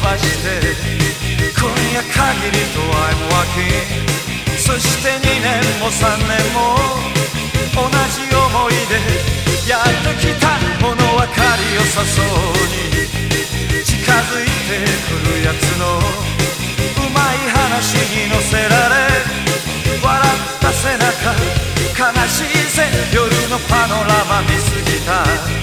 ばして今夜限りと I'm walking そして2年も3年も同じ思いでやってきた物分かりよさそうに近づいてくるやつのうまい話に乗せられ笑った背中悲しいぜ夜のパノラマ見すぎた